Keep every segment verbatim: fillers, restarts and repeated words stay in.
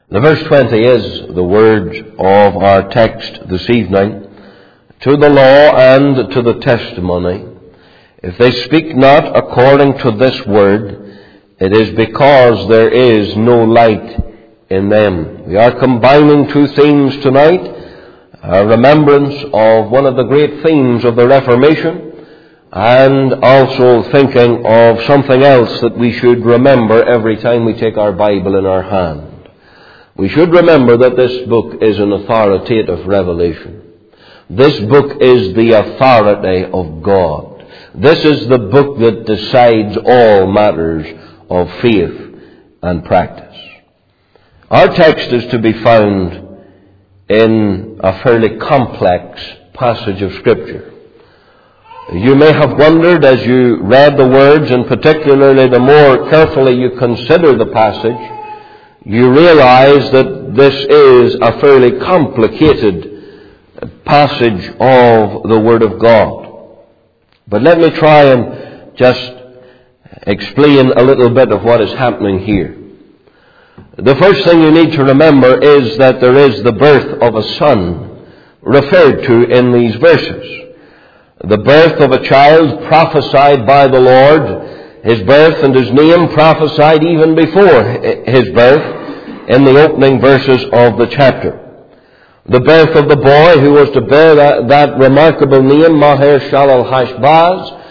The verse twenty is the words of our text this evening. To the law and to the testimony, if they speak not according to this word, it is because there is no light in them. We are combining two themes tonight, a remembrance of one of the great themes of the Reformation, and also thinking of something else that we should remember every time we take our Bible in our hand. We should remember that this book is an authoritative revelation. This book is the authority of God. This is the book that decides all matters of faith and practice. Our text is to be found in a fairly complex passage of Scripture. You may have wondered as you read the words, and particularly the more carefully you consider the passage, you realize that this is a fairly complicated passage of the Word of God. But let me try and just explain a little bit of what is happening here. The first thing you need to remember is that there is the birth of a son referred to in these verses. The birth of a child prophesied by the Lord, his birth and his name prophesied even before his birth in the opening verses of the chapter. The birth of the boy who was to bear that, that remarkable name, Maher-shalal-hash-baz,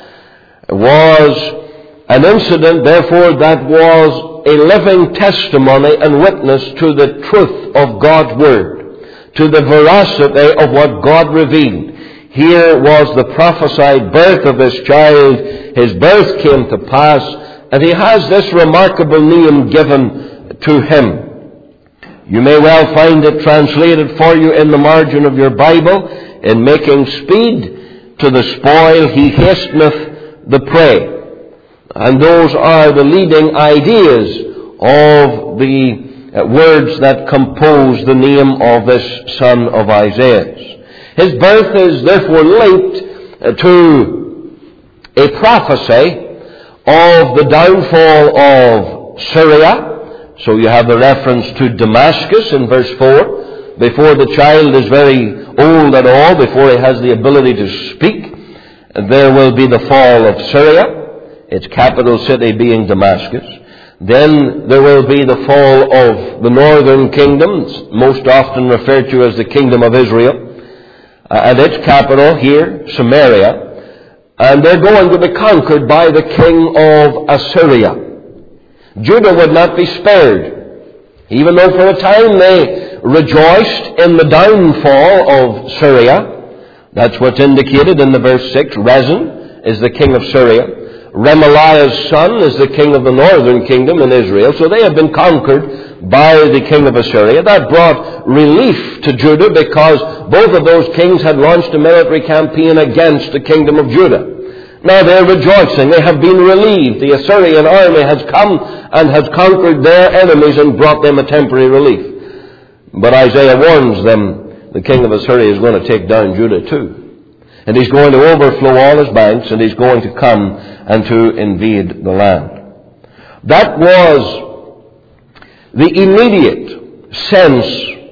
was an incident, therefore, that was a living testimony and witness to the truth of God's Word, to the veracity of what God revealed. Here was the prophesied birth of this child. His birth came to pass, and he has this remarkable name given to him. You may well find it translated for you in the margin of your Bible, in making speed to the spoil, he hasteneth the prey. And those are the leading ideas of the uh, words that compose the name of this son of Isaiah. His birth is therefore linked uh, to a prophecy of the downfall of Syria. So you have the reference to Damascus in verse four. Before the child is very old at all, before he has the ability to speak, there will be the fall of Syria, its capital city being Damascus. Then there will be the fall of the northern kingdoms, most often referred to as the kingdom of Israel, and its capital here, Samaria. And they're going to be conquered by the king of Assyria. Judah would not be spared, even though for a time they rejoiced in the downfall of Syria. That's what's indicated in the verse six. Rezin is the king of Syria. Remaliah's son is the king of the northern kingdom in Israel. So they have been conquered by the king of Assyria. That brought relief to Judah because both of those kings had launched a military campaign against the kingdom of Judah. Now they're rejoicing. They have been relieved. The Assyrian army has come and has conquered their enemies and brought them a temporary relief. But Isaiah warns them the king of Assyria is going to take down Judah too. And he's going to overflow all his banks, and he's going to come and to invade the land. That was the immediate sense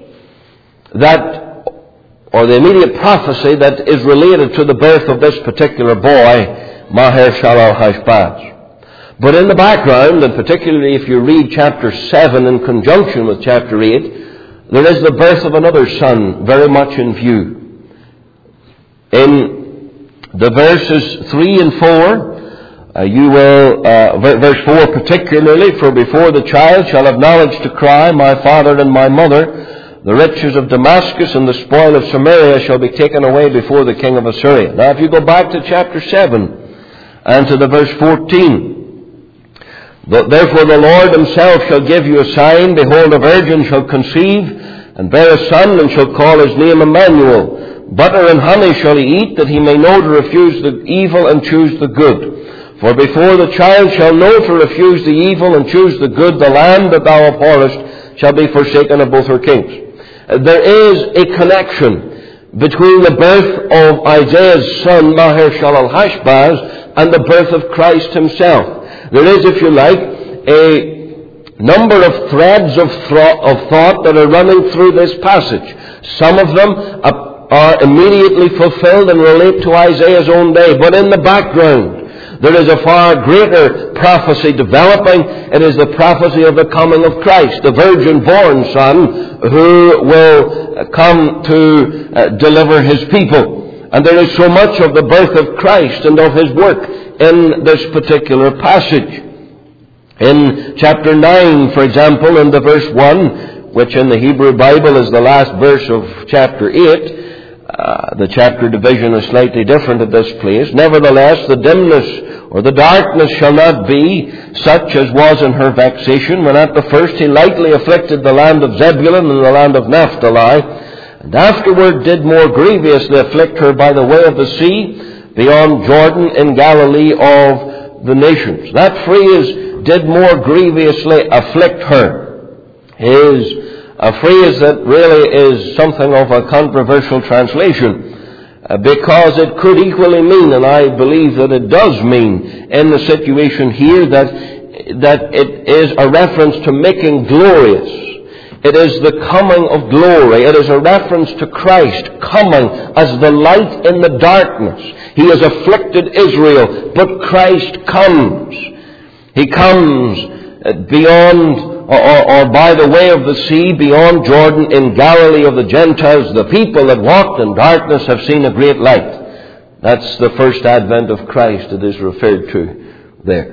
that or the immediate prophecy that is related to the birth of this particular boy, Maher-shalal-hash-baz. But in the background, and particularly if you read chapter seven in conjunction with chapter eight, there is the birth of another son very much in view. In the verses three and four, uh, you will, uh, verse four particularly, for before the child shall have knowledge to cry, my father and my mother, the riches of Damascus and the spoil of Samaria shall be taken away before the king of Assyria. Now if you go back to chapter seven and to the verse fourteen, therefore the Lord himself shall give you a sign, behold a virgin shall conceive and bear a son and shall call his name Emmanuel. Butter and honey shall he eat, that he may know to refuse the evil and choose the good. For before the child shall know to refuse the evil and choose the good, the land that thou abhorrest shall be forsaken of both her kings. There is a connection between the birth of Isaiah's son, Maher-shalal-hash-baz, and the birth of Christ himself. There is, if you like, a number of threads of, thro- of thought that are running through this passage. Some of them are immediately fulfilled and relate to Isaiah's own day, but in the background there is a far greater prophecy developing. It is the prophecy of the coming of Christ, the virgin-born Son who will come to uh, deliver His people. And there is so much of the birth of Christ and of His work in this particular passage. In chapter nine, for example, in the verse one, which in the Hebrew Bible is the last verse of chapter eight, Uh, the chapter division is slightly different at this place. Nevertheless, the dimness or the darkness shall not be such as was in her vexation, when at the first he lightly afflicted the land of Zebulun and the land of Naphtali, and afterward did more grievously afflict her by the way of the sea, beyond Jordan in Galilee of the nations. That phrase, did more grievously afflict her, is a phrase that really is something of a controversial translation, uh, because it could equally mean, and I believe that it does mean in the situation here, that, that it is a reference to making glorious. It is the coming of glory. It is a reference to Christ coming as the light in the darkness. He has afflicted Israel, but Christ comes. He comes beyond Or, or, or by the way of the sea, beyond Jordan, in Galilee of the Gentiles. The people that walked in darkness have seen a great light. That's the first advent of Christ it is referred to there.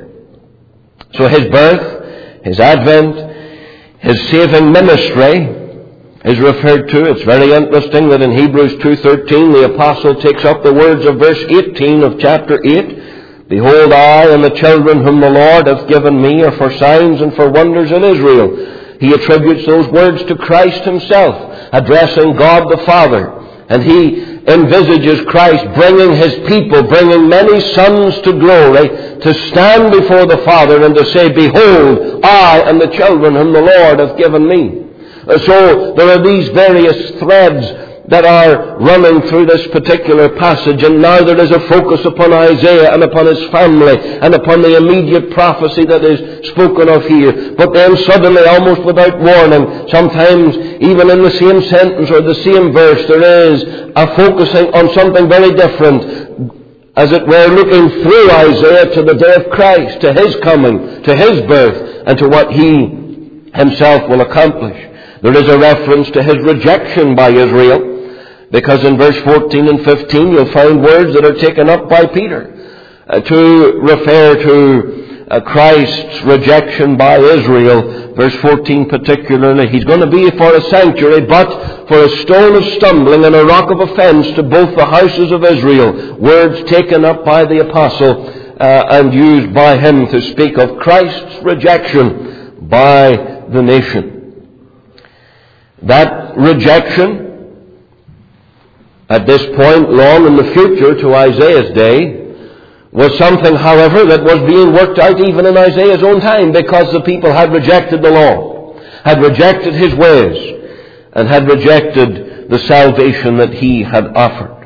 So His birth, His advent, His saving ministry is referred to. It's very interesting that in Hebrews two thirteen the apostle takes up the words of verse eighteen of chapter eight. Behold, I and the children whom the Lord hath given me are for signs and for wonders in Israel. He attributes those words to Christ Himself, addressing God the Father. And He envisages Christ bringing His people, bringing many sons to glory, to stand before the Father and to say, Behold, I and the children whom the Lord hath given me. So there are these various threads that are running through this particular passage, and now there is a focus upon Isaiah and upon his family and upon the immediate prophecy that is spoken of here. But then suddenly, almost without warning, sometimes even in the same sentence or the same verse, there is a focusing on something very different, as it were looking through Isaiah to the day of Christ, to His coming, to His birth, and to what He Himself will accomplish. There is a reference to His rejection by Israel, because in verse fourteen and fifteen you'll find words that are taken up by Peter uh, to refer to uh, Christ's rejection by Israel. Verse fourteen particularly, He's going to be for a sanctuary, but for a stone of stumbling and a rock of offense to both the houses of Israel. Words taken up by the apostle uh, and used by him to speak of Christ's rejection by the nation. That rejection, at this point, long in the future to Isaiah's day, was something, however, that was being worked out even in Isaiah's own time, because the people had rejected the law, had rejected His ways, and had rejected the salvation that He had offered.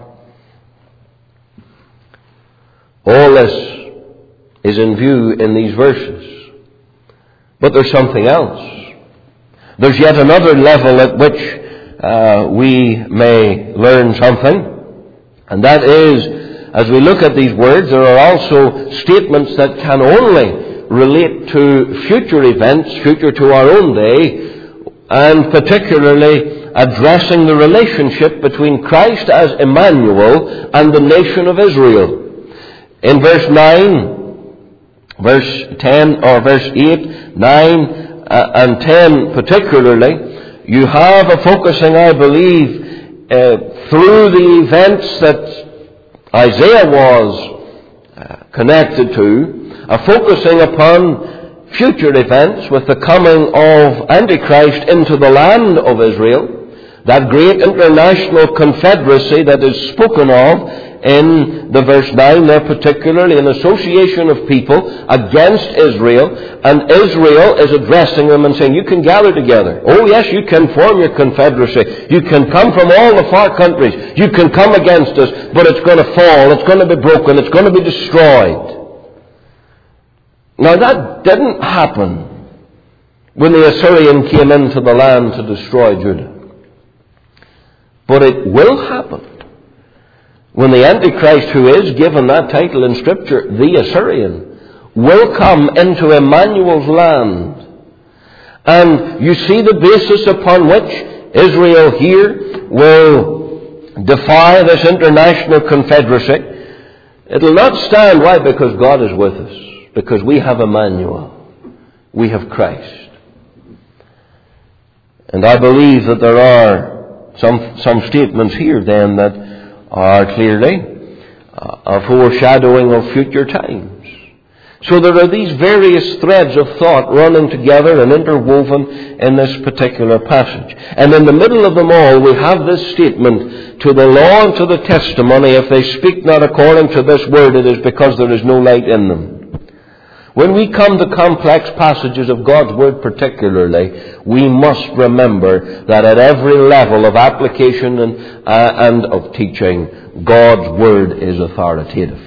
All this is in view in these verses. But there's something else. There's yet another level at which uh, we may learn something, and that is, as we look at these words, there are also statements that can only relate to future events, future to our own day, and particularly addressing the relationship between Christ as Emmanuel and the nation of Israel. In verse nine, verse ten, or verse eight, nine, Uh, and ten particularly, you have a focusing, I believe, uh, through the events that Isaiah was uh, connected to, a focusing upon future events with the coming of Antichrist into the land of Israel, that great international confederacy that is spoken of in the verse nine there, particularly an association of people against Israel, and Israel is addressing them and saying, you can gather together. Oh yes, you can form your confederacy. You can come from all the far countries. You can come against us, but it's going to fall. It's going to be broken. It's going to be destroyed. Now that didn't happen when the Assyrian came into the land to destroy Judah. But it will happen when the Antichrist, who is given that title in Scripture, the Assyrian, will come into Emmanuel's land. And you see the basis upon which Israel here will defy this international confederacy. It'll not stand. Why? Because God is with us. Because we have Emmanuel. We have Christ. And I believe that there are some, some statements here then that are clearly uh, a foreshadowing of future times. So there are these various threads of thought running together and interwoven in this particular passage. And in the middle of them all, we have this statement, to the law and to the testimony, if they speak not according to this word, it is because there is no light in them. When we come to complex passages of God's Word particularly, we must remember that at every level of application and, uh, and of teaching, God's Word is authoritative.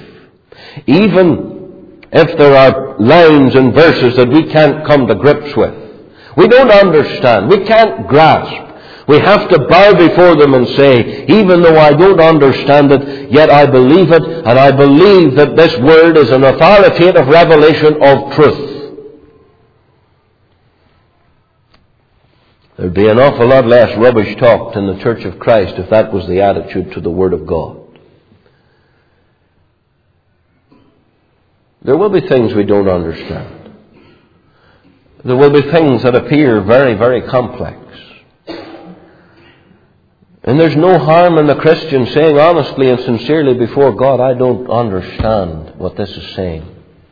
Even if there are lines and verses that we can't come to grips with, we don't understand, we can't grasp, we have to bow before them and say, even though I don't understand it, yet I believe it, and I believe that this word is an authoritative revelation of truth. There'd be an awful lot less rubbish talked in the Church of Christ if that was the attitude to the Word of God. There will be things we don't understand. There will be things that appear very, very complex. And there's no harm in the Christian saying honestly and sincerely before God, I don't understand what this is saying.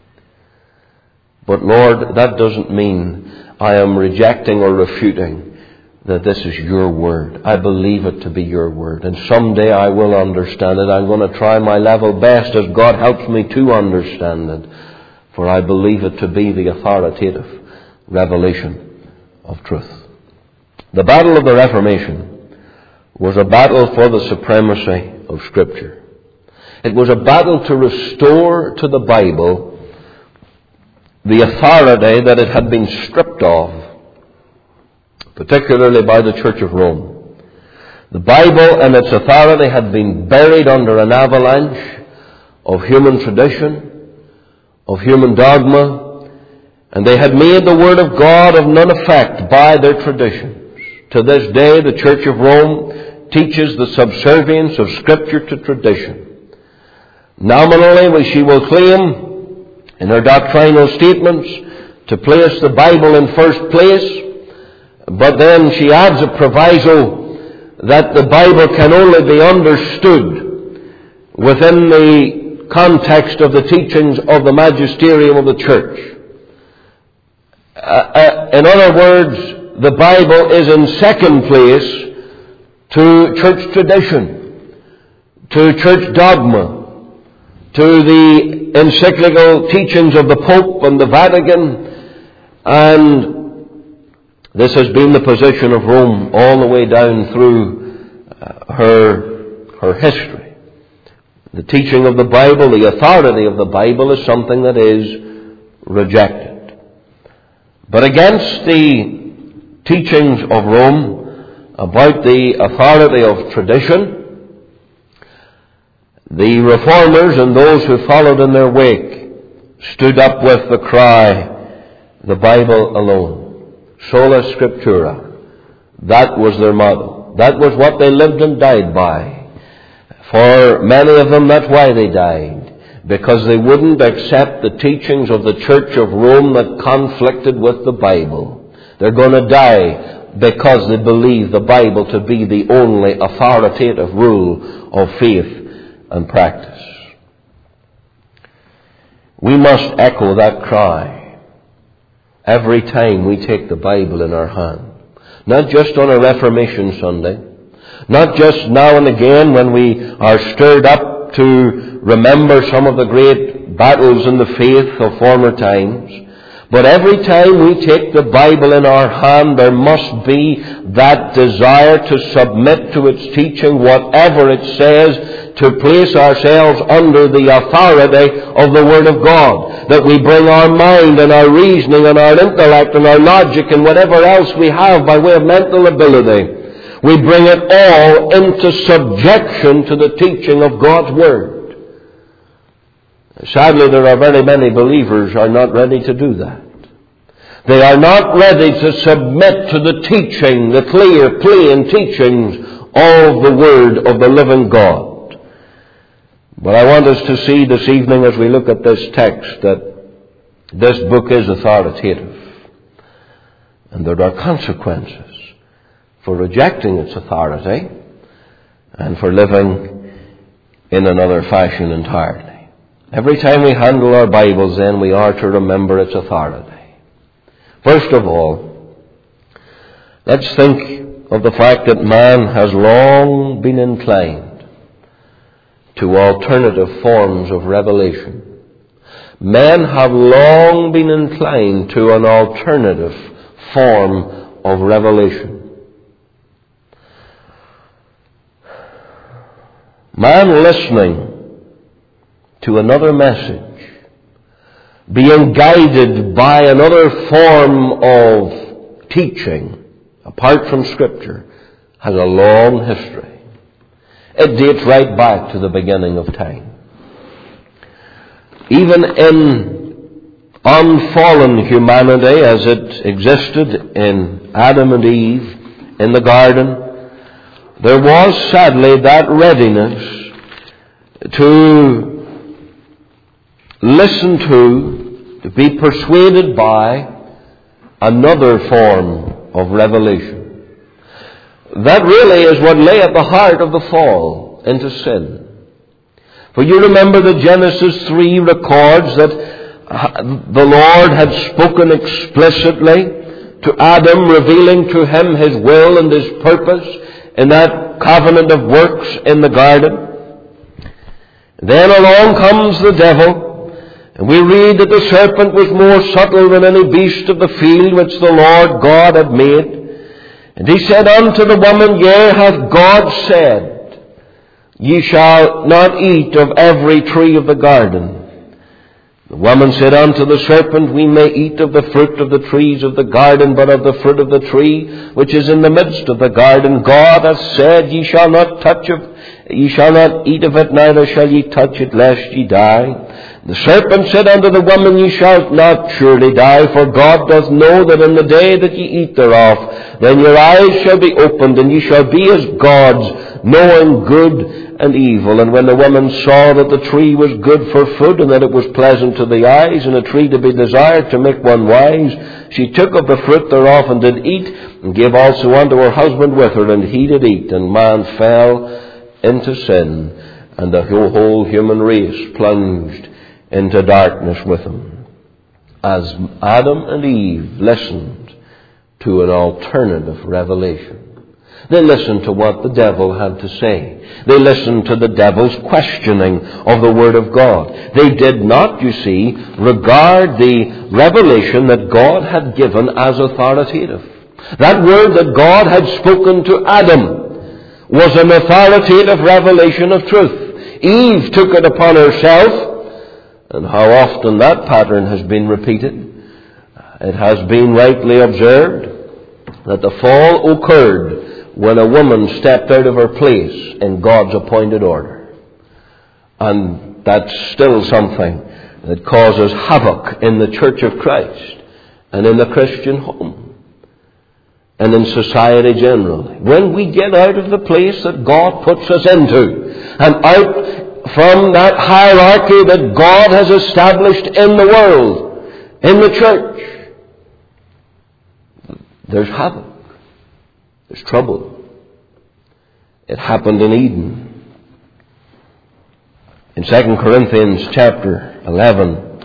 But Lord, that doesn't mean I am rejecting or refuting that this is your word. I believe it to be your word. And someday I will understand it. I'm going to try my level best as God helps me to understand it. For I believe it to be the authoritative revelation of truth. The battle of the Reformation was a battle for the supremacy of Scripture. It was a battle to restore to the Bible the authority that it had been stripped of, particularly by the Church of Rome. The Bible and its authority had been buried under an avalanche of human tradition, of human dogma, and they had made the Word of God of none effect by their traditions. To this day, the Church of Rome teaches the subservience of Scripture to tradition. Nominally, she will claim in her doctrinal statements to place the Bible in first place, but then she adds a proviso that the Bible can only be understood within the context of the teachings of the magisterium of the church. Uh, uh, in other words, the Bible is in second place to church tradition, to church dogma, to the encyclical teachings of the Pope and the Vatican, and this has been the position of Rome all the way down through uh, her, her history. The teaching of the Bible, the authority of the Bible is something that is rejected. But against the teachings of Rome about the authority of tradition, the reformers and those who followed in their wake stood up with the cry, the Bible alone. Sola Scriptura. That was their motto. That was what they lived and died by. For many of them, that's why they died. Because they wouldn't accept the teachings of the Church of Rome that conflicted with the Bible. They're going to die because they believe the Bible to be the only authoritative rule of faith and practice. We must echo that cry every time we take the Bible in our hand. Not just on a Reformation Sunday, not just now and again when we are stirred up to remember some of the great battles in the faith of former times, but every time we take the Bible in our hand, there must be that desire to submit to its teaching, whatever it says, to place ourselves under the authority of the Word of God. That we bring our mind and our reasoning and our intellect and our logic and whatever else we have by way of mental ability, we bring it all into subjection to the teaching of God's Word. Sadly, there are very many believers who are not ready to do that. They are not ready to submit to the teaching, the clear, plain teachings of the Word of the living God. But I want us to see this evening as we look at this text that this book is authoritative. And there are consequences for rejecting its authority and for living in another fashion entirely. Every time we handle our Bibles, then, we are to remember its authority. First of all, let's think of the fact that man has long been inclined to alternative forms of revelation. Men have long been inclined to an alternative form of revelation. Man listening to another message, being guided by another form of teaching, apart from Scripture, has a long history. It dates right back to the beginning of time. Even in unfallen humanity as it existed in Adam and Eve in the garden, there was sadly that readiness to listen to, to be persuaded by another form of revelation. That really is what lay at the heart of the fall into sin. For you remember that Genesis three records that the Lord had spoken explicitly to Adam, revealing to him his will and his purpose in that covenant of works in the garden. Then along comes the devil, and we read that the serpent was more subtle than any beast of the field which the Lord God had made. And he said unto the woman, Yea, hath God said, Ye shall not eat of every tree of the garden. The woman said unto the serpent, We may eat of the fruit of the trees of the garden, but of the fruit of the tree which is in the midst of the garden, God hath said, Ye shall not touch of, ye shall not eat of it, neither shall ye touch it, lest ye die. The serpent said unto the woman, Ye shall not surely die, for God doth know that in the day that ye eat thereof, then your eyes shall be opened, and ye shall be as gods, knowing good and evil. And when the woman saw that the tree was good for food, and that it was pleasant to the eyes, and a tree to be desired to make one wise, she took of the fruit thereof, and did eat, and gave also unto her husband with her, and he did eat. And man fell into sin, and the whole human race plunged into darkness with him, as Adam and Eve listened to an alternative revelation. They listened to what the devil had to say. They listened to the devil's questioning of the Word of God. They did not, you see, regard the revelation that God had given as authoritative. That word that God had spoken to Adam was an authoritative revelation of truth. Eve took it upon herself, and how often that pattern has been repeated. It has been rightly observed that the fall occurred when a woman stepped out of her place in God's appointed order. And that's still something that causes havoc in the Church of Christ and in the Christian home and in society generally. When we get out of the place that God puts us into and out from that hierarchy that God has established in the world, in the church, there's havoc. There's trouble. It happened in Eden. In Second Corinthians chapter eleven,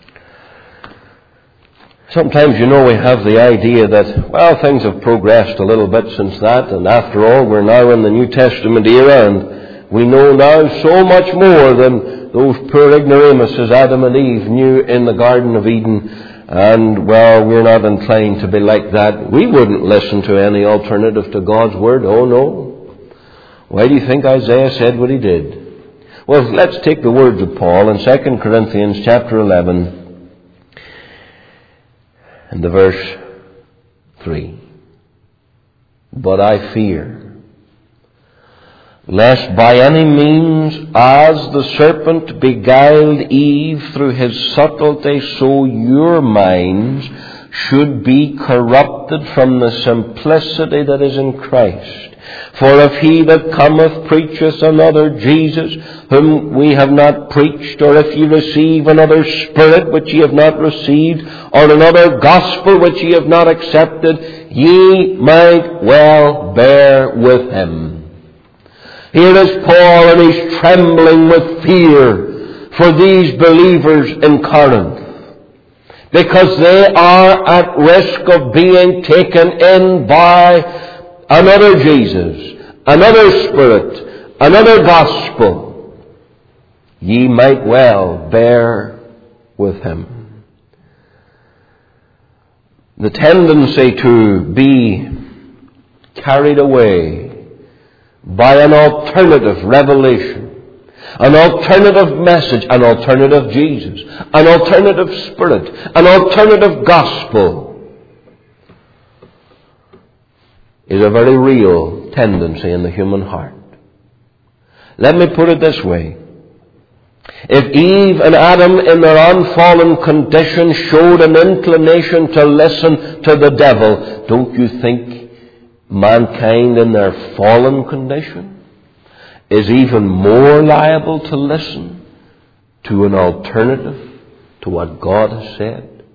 sometimes, you know, we have the idea that, well, things have progressed a little bit since that, and after all, we're now in the New Testament era, and we know now so much more than those poor ignoramuses Adam and Eve knew in the Garden of Eden. And, well, we're not inclined to be like that. We wouldn't listen to any alternative to God's Word. Oh, no. Why do you think Isaiah said what he did? Well, let's take the words of Paul in Second Corinthians chapter eleven and the verse three. But I fear, lest by any means, as the serpent beguiled Eve through his subtlety, so your minds should be corrupted from the simplicity that is in Christ. For if he that cometh preacheth another Jesus, whom we have not preached, or if ye receive another Spirit which ye have not received, or another gospel which ye have not accepted, ye might well bear with him. Here is Paul, and he's trembling with fear for these believers in Corinth, because they are at risk of being taken in by another Jesus, another Spirit, another gospel. Ye might well bear with him. The tendency to be carried away by an alternative revelation, an alternative message, an alternative Jesus, an alternative Spirit, an alternative gospel is a very real tendency in the human heart. Let me put it this way. If Eve and Adam in their unfallen condition showed an inclination to listen to the devil, don't you think mankind in their fallen condition is even more liable to listen to an alternative to what God has said?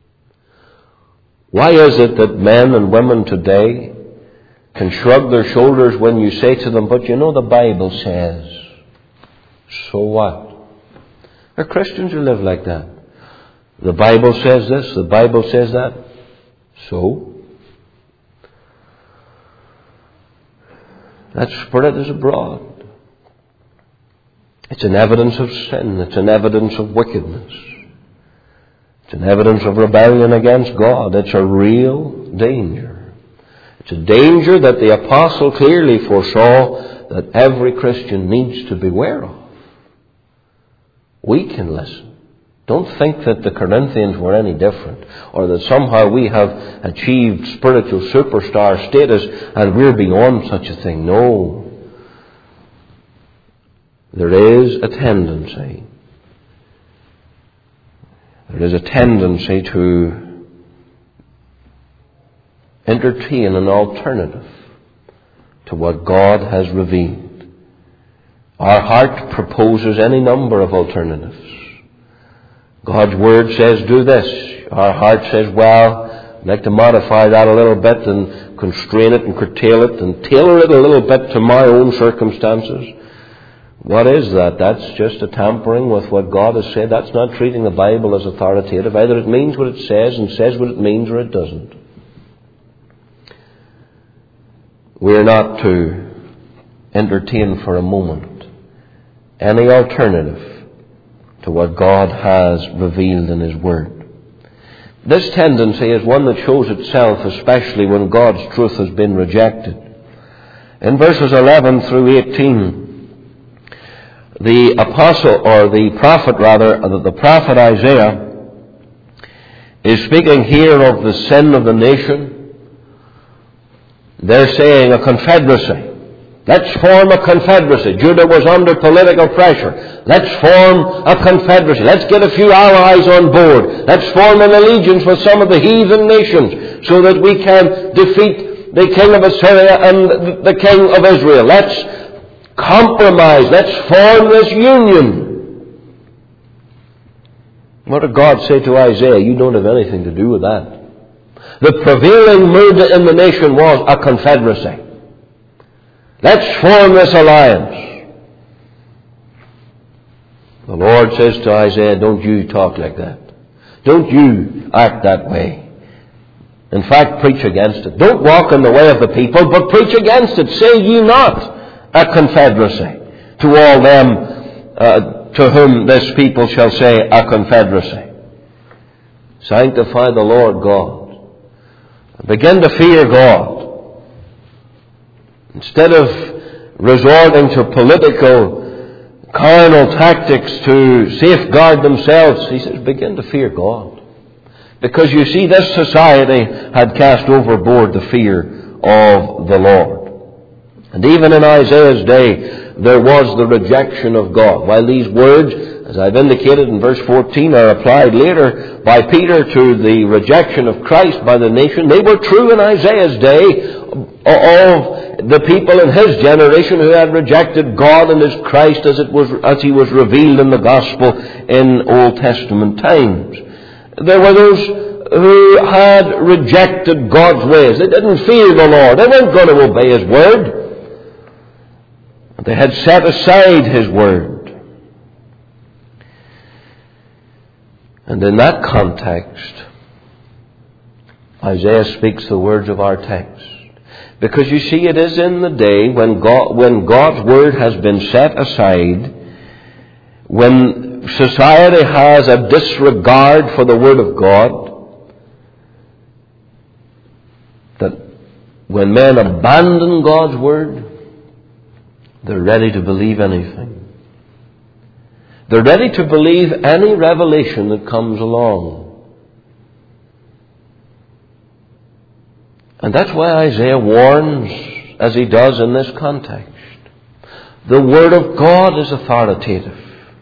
Why is it that men and women today can shrug their shoulders when you say to them, but you know the Bible says? So what? There are Christians who live like that. The Bible says this, the Bible says that. So? That spirit is abroad. It's an evidence of sin. It's an evidence of wickedness. It's an evidence of rebellion against God. It's a real danger. It's a danger that the apostle clearly foresaw that every Christian needs to beware of. We can listen. Don't think that the Corinthians were any different, or that somehow we have achieved spiritual superstar status and we're beyond such a thing. No. There is a tendency. There is a tendency to entertain an alternative to what God has revealed. Our heart proposes any number of alternatives. God's Word says, do this. Our heart says, well, I'd like to modify that a little bit and constrain it and curtail it and tailor it a little bit to my own circumstances. What is that? That's just a tampering with what God has said. That's not treating the Bible as authoritative. Either it means what it says and says what it means, or it doesn't. We're not to entertain for a moment any alternative to what God has revealed in His Word. This tendency is one that shows itself especially when God's truth has been rejected. In verses eleven through eighteen, the apostle, or the prophet rather, the prophet Isaiah is speaking here of the sin of the nation. They're saying a confederacy. Let's form a confederacy. Judah was under political pressure. Let's form a confederacy. Let's get a few allies on board. Let's form an allegiance with some of the heathen nations so that we can defeat the king of Assyria and the king of Israel. Let's compromise. Let's form this union. What did God say to Isaiah? You don't have anything to do with that. The prevailing mood in the nation was a confederacy. Let's form this alliance. The Lord says to Isaiah, don't you talk like that. Don't you act that way. In fact, preach against it. Don't walk in the way of the people, but preach against it. Say ye not a confederacy to all them uh, to whom this people shall say a confederacy. Sanctify the Lord God. Begin to fear God. Instead of resorting to political carnal tactics to safeguard themselves. He says, begin to fear God. Because you see, this society had cast overboard the fear of the Lord. And even in Isaiah's day, there was the rejection of God. While these words, as I've indicated in verse fourteen, are applied later by Peter to the rejection of Christ by the nation, they were true in Isaiah's day of the people in his generation who had rejected God and His Christ as it was, as He was revealed in the Gospel in Old Testament times. There were those who had rejected God's ways. They didn't fear the Lord. They weren't going to obey His Word. They had set aside His Word. And in that context, Isaiah speaks the words of our text. Because you see, it is in the day when God, when God's Word has been set aside, when society has a disregard for the Word of God, that when men abandon God's Word, they're ready to believe anything. They're ready to believe any revelation that comes along. And that's why Isaiah warns, as he does in this context. The Word of God is authoritative.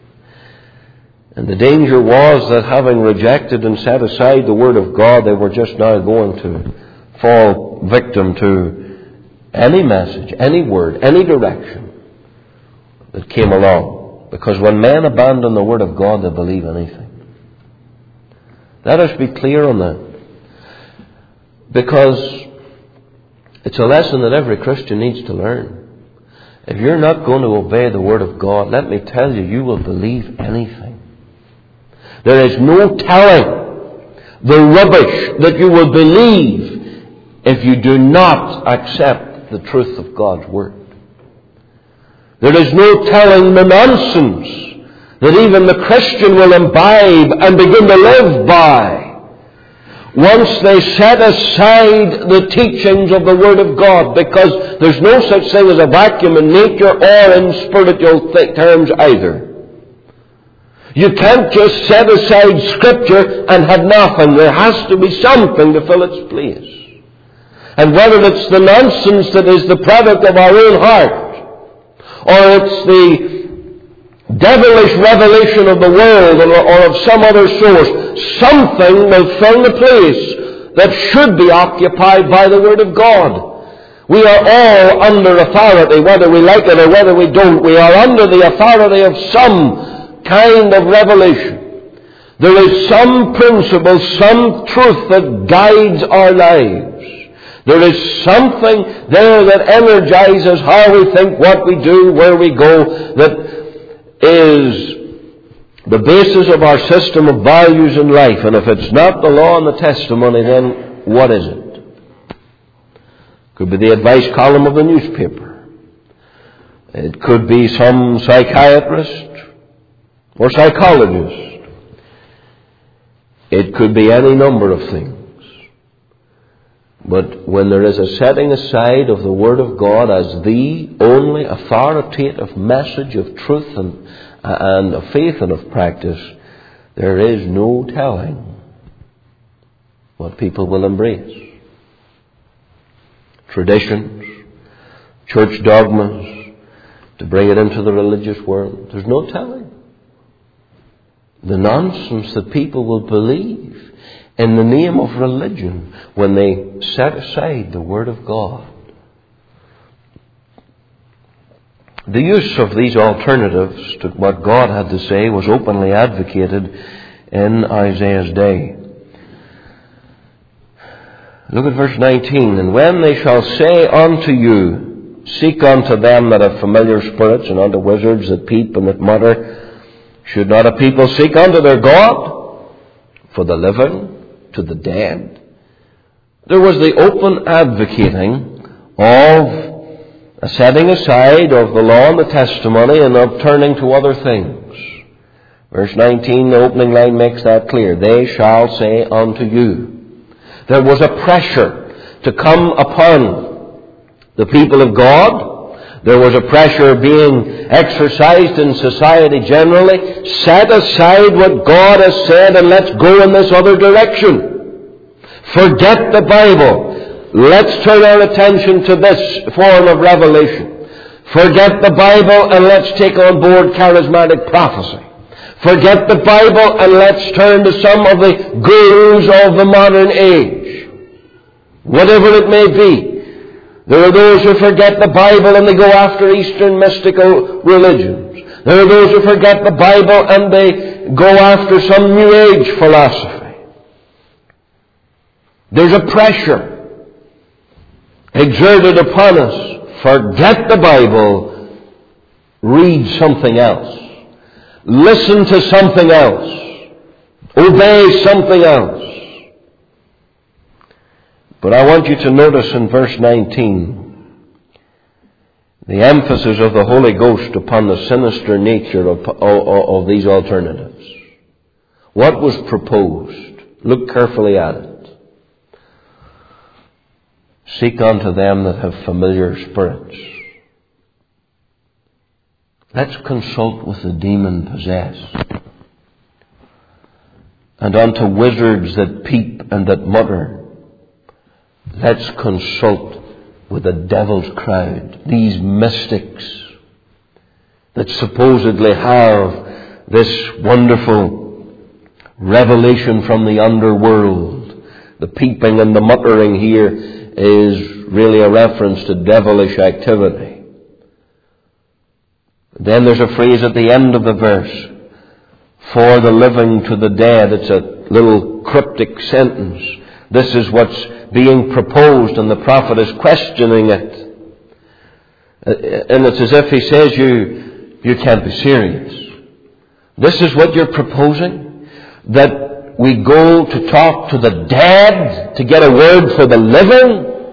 And the danger was that having rejected and set aside the Word of God, they were just now going to fall victim to any message, any word, any direction that came along. Because when men abandon the Word of God, they believe anything. Let us be clear on that. Because it's a lesson that every Christian needs to learn. If you're not going to obey the Word of God, let me tell you, you will believe anything. There is no telling the rubbish that you will believe if you do not accept the truth of God's Word. There is no telling the nonsense that even the Christian will imbibe and begin to live by once they set aside the teachings of the Word of God, because there's no such thing as a vacuum in nature or in spiritual th- terms either. You can't just set aside Scripture and have nothing. There has to be something to fill its place. And whether it's the nonsense that is the product of our own heart, or it's the devilish revelation of the world or, or of some other source, something will fill the place that should be occupied by the Word of God. We are all under authority, whether we like it or whether we don't. We are under the authority of some kind of revelation. There is some principle, some truth that guides our lives. There is something there that energizes how we think, what we do, where we go, that is the basis of our system of values in life. And if it's not the law and the testimony, then what is it? Could be the advice column of the newspaper. It could be some psychiatrist or psychologist. It could be any number of things. But when there is a setting aside of the Word of God as the only authoritative message of truth and, and of faith and of practice, there is no telling what people will embrace. Traditions, church dogmas, to bring it into the religious world, there's no telling. The nonsense that people will believe in the name of religion when they set aside the Word of God. The use of these alternatives to what God had to say was openly advocated in Isaiah's day. Look at verse nineteen. And when they shall say unto you, seek unto them that have familiar spirits, and unto wizards that peep and that mutter, should not a people seek unto their God? For the living, to the dead. There was the open advocating of a setting aside of the law and the testimony and of turning to other things. Verse nineteen, the opening line makes that clear. They shall say unto you. There was a pressure to come upon the people of God. There was a pressure being exercised in society generally. Set aside what God has said and let's go in this other direction. Forget the Bible. Let's turn our attention to this form of revelation. Forget the Bible and let's take on board charismatic prophecy. Forget the Bible and let's turn to some of the gurus of the modern age. Whatever it may be. There are those who forget the Bible and they go after Eastern mystical religions. There are those who forget the Bible and they go after some New Age philosophy. There's a pressure exerted upon us. Forget the Bible. Read something else. Listen to something else. Obey something else. But I want you to notice in verse nineteen the emphasis of the Holy Ghost upon the sinister nature of, of, of these alternatives. What was proposed? Look carefully at it. Seek unto them that have familiar spirits. Let's consult with the demon-possessed. And unto wizards that peep and that mutter. Let's consult with the devil's crowd. These mystics that supposedly have this wonderful revelation from the underworld. The peeping and the muttering here is really a reference to devilish activity. Then there's a phrase at the end of the verse. For the living to the dead. It's a little cryptic sentence. This is what's being proposed and the prophet is questioning it. And it's as if he says, you, you can't be serious. This is what you're proposing? That we go to talk to the dead to get a word for the living?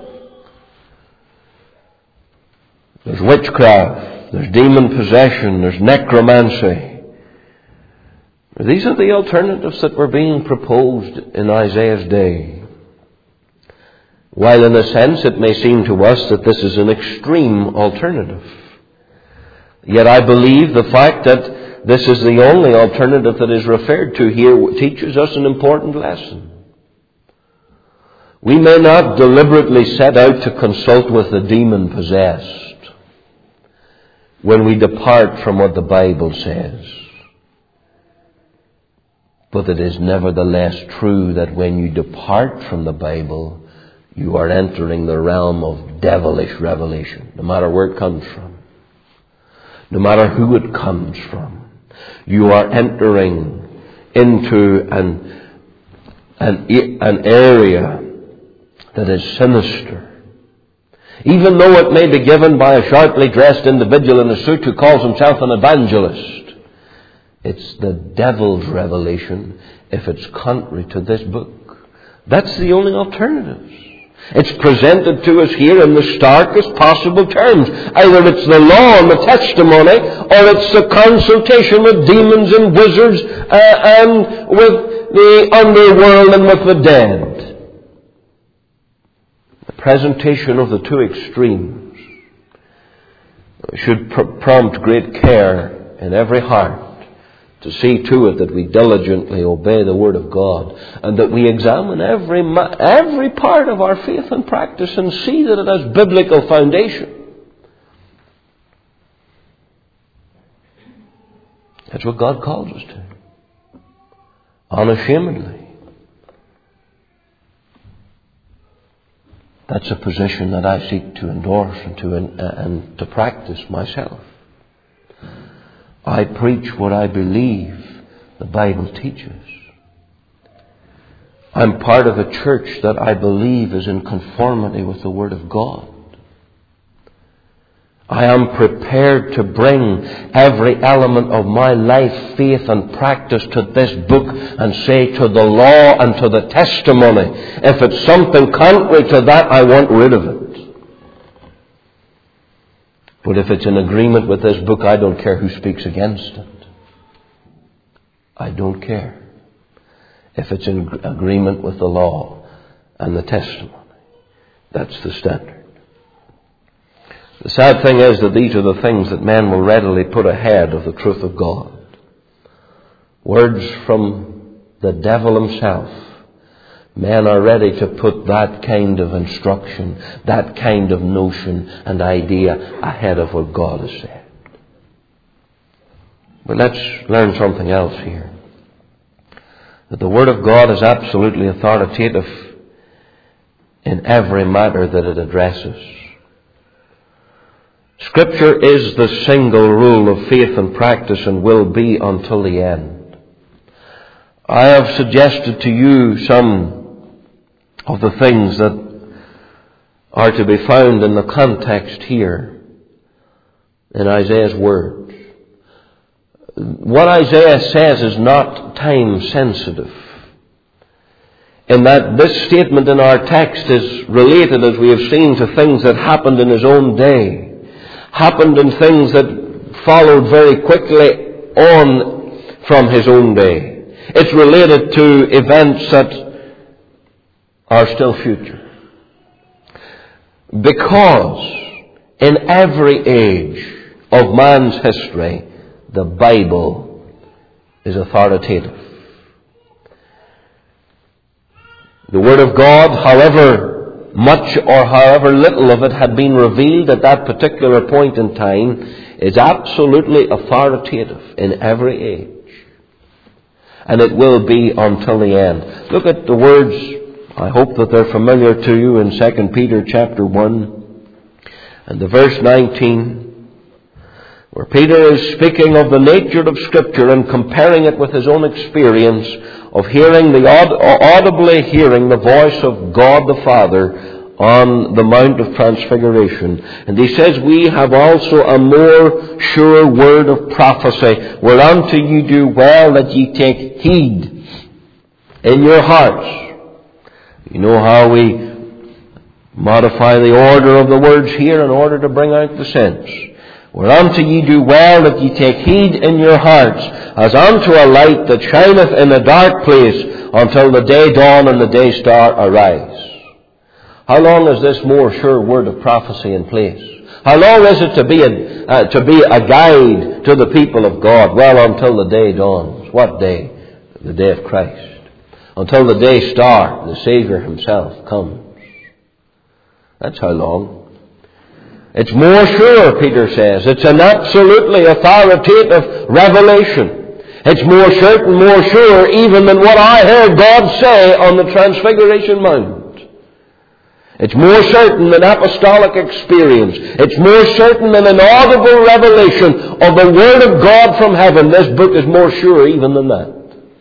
There's witchcraft, there's demon possession, there's necromancy. These are the alternatives that were being proposed in Isaiah's day. While in a sense it may seem to us that this is an extreme alternative. Yet I believe the fact that this is the only alternative that is referred to here teaches us an important lesson. We may not deliberately set out to consult with the demon-possessed when we depart from what the Bible says. But it is nevertheless true that when you depart from the Bible, you are entering the realm of devilish revelation, no matter where it comes from, no matter who it comes from. You are entering into an, an, an area that is sinister. Even though it may be given by a sharply dressed individual in a suit who calls himself an evangelist, it's the devil's revelation if it's contrary to this book. That's the only alternative. It's presented to us here in the starkest possible terms. Either it's the law and the testimony, or it's the consultation with demons and wizards uh, and with the underworld and with the dead. The presentation of the two extremes should pr- prompt great care in every heart to see to it that we diligently obey the Word of God and that we examine every ma- every part of our faith and practice and see that it has biblical foundation. That's what God calls us to. Unashamedly. That's a position that I seek to endorse and to, uh, and to practice myself. I preach what I believe the Bible teaches. I'm part of a church that I believe is in conformity with the Word of God. I am prepared to bring every element of my life, faith and practice to this book and say to the law and to the testimony, if it's something contrary to that, I want rid of it. But if it's in agreement with this book, I don't care who speaks against it. I don't care. If it's in agreement with the law and the testimony. That's the standard. The sad thing is that these are the things that men will readily put ahead of the truth of God. Words from the devil himself. Men are ready to put that kind of instruction, that kind of notion and idea ahead of what God has said. But let's learn something else here. That the Word of God is absolutely authoritative in every matter that it addresses. Scripture is the single rule of faith and practice and will be until the end. I have suggested to you some of the things that are to be found in the context here in Isaiah's words. What Isaiah says is not time sensitive, in that this statement in our text is related, as we have seen, to things that happened in his own day, happened in things that followed very quickly on from his own day. It's related to events that are still future. Because in every age of man's history, the Bible is authoritative. The Word of God, however much or however little of it had been revealed at that particular point in time, is absolutely authoritative in every age. And it will be until the end. Look at the words, I hope that they're familiar to you, in Second Peter chapter one and the verse nineteen, where Peter is speaking of the nature of Scripture and comparing it with his own experience of hearing the audibly hearing the voice of God the Father on the Mount of Transfiguration. And he says, we have also a more sure word of prophecy, whereunto ye do well that ye take heed in your hearts. You know how we modify the order of the words here in order to bring out the sense. Whereunto ye do well that ye take heed in your hearts, as unto a light that shineth in a dark place, until the day dawn and the day star arise. How long is this more sure word of prophecy in place? How long is it to be a, uh, to be a guide to the people of God? Well, until the day dawns. What day? The day of Christ. Until the day star, the Savior himself, comes. That's how long. It's more sure, Peter says. It's an absolutely authoritative revelation. It's more certain, more sure even than what I heard God say on the Transfiguration Mount. It's more certain than apostolic experience. It's more certain than an audible revelation of the Word of God from heaven. This book is more sure even than that.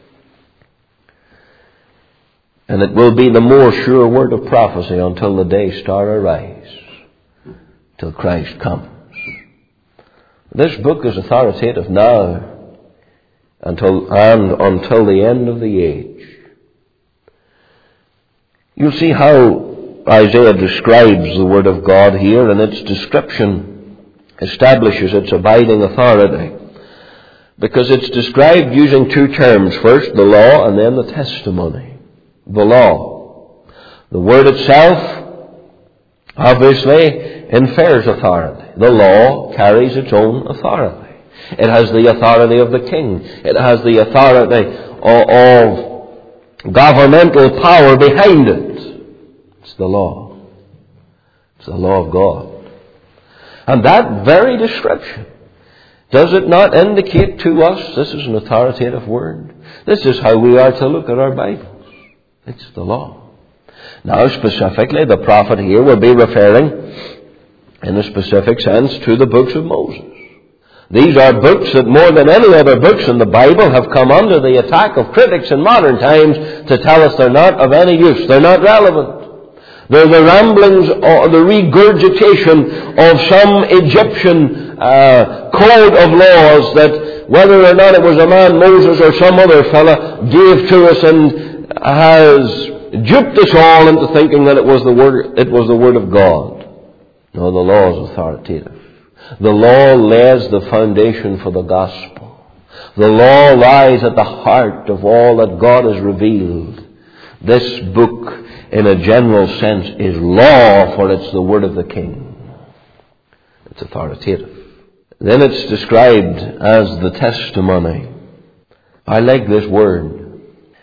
And it will be the more sure word of prophecy until the day star arise, till Christ comes. This book is authoritative now until and until the end of the age. You'll see how Isaiah describes the Word of God here, and its description establishes its abiding authority. Because it's described using two terms. First, the law, and then the testimony. The law. The Word itself, obviously, infers authority. The law carries its own authority. It has the authority of the king. It has the authority of governmental power behind it. It's the law. It's the law of God. And that very description, does it not indicate to us this is an authoritative word? This is how we are to look at our Bibles. It's the law. Now, specifically, the prophet here will be referring, in a specific sense, to the books of Moses. These are books that more than any other books in the Bible have come under the attack of critics in modern times to tell us they're not of any use. They're not relevant. They're the ramblings or the regurgitation of some Egyptian uh, code of laws that, whether or not it was a man, Moses, or some other fella, gave to us and has duped us all into thinking that it was the word, it was the Word of God. No, the law is authoritative. The law lays the foundation for the gospel. The law lies at the heart of all that God has revealed. This book, in a general sense, is law, for it's the word of the King. It's authoritative. Then it's described as the testimony. I like this word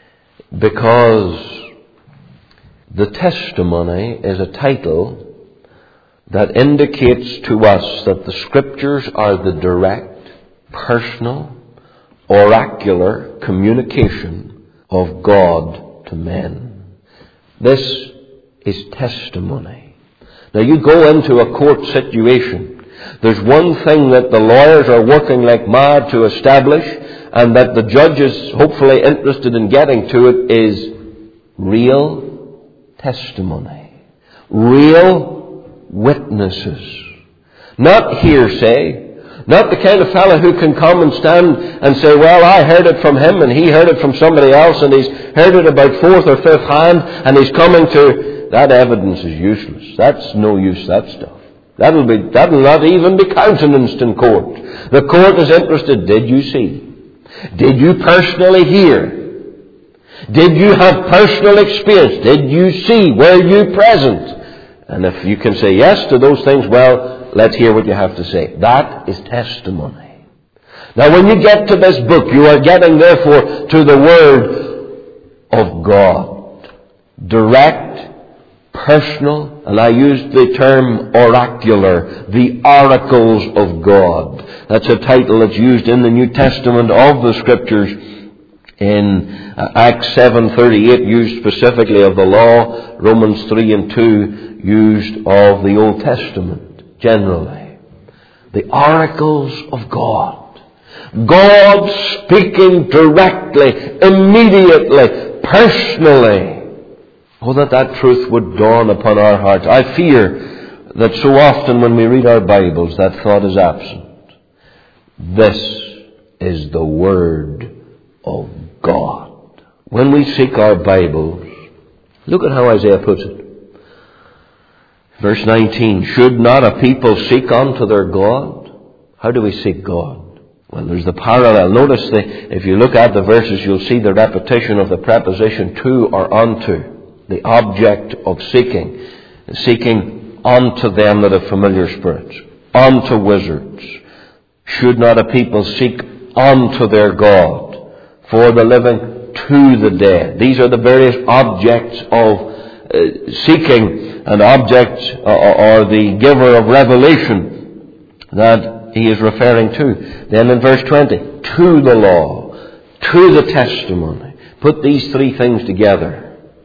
because the testimony is a title that indicates to us that the Scriptures are the direct, personal, oracular communication of God to men. This is testimony. Now you go into a court situation. There's one thing that the lawyers are working like mad to establish, and that the judge is hopefully interested in getting to it, is real testimony. Real witnesses. Not hearsay. Not the kind of fellow who can come and stand and say, well, I heard it from him and he heard it from somebody else and he's heard it about fourth or fifth hand and he's coming to... That evidence is useless. That's no use, that stuff. That'll be, that'll not even be countenanced in court. The court is interested. Did you see? Did you personally hear? Did you have personal experience? Did you see? Were you present? And if you can say yes to those things, well, let's hear what you have to say. That is testimony. Now when you get to this book, you are getting therefore to the Word of God. Direct, personal, and I used the term oracular, the oracles of God. That's a title that's used in the New Testament of the Scriptures. In uh, Acts seven thirty-eight, used specifically of the law. Romans three and two, used of the Old Testament, generally. The oracles of God. God speaking directly, immediately, personally. Oh, that that truth would dawn upon our hearts. I fear that so often when we read our Bibles, that thought is absent. This is the Word of God. When we seek our Bibles, look at how Isaiah puts it. Verse nineteen, should not a people seek unto their God? How do we seek God? Well, there's the parallel. Notice the, if you look at the verses, you'll see the repetition of the preposition to or unto. The object of seeking. Seeking unto them that have familiar spirits. Unto wizards. Should not a people seek unto their God? For the living, to the dead. These are the various objects of uh, seeking, and objects uh, or the giver of revelation that he is referring to. Then in verse twenty, to the law, to the testimony. Put these three things together.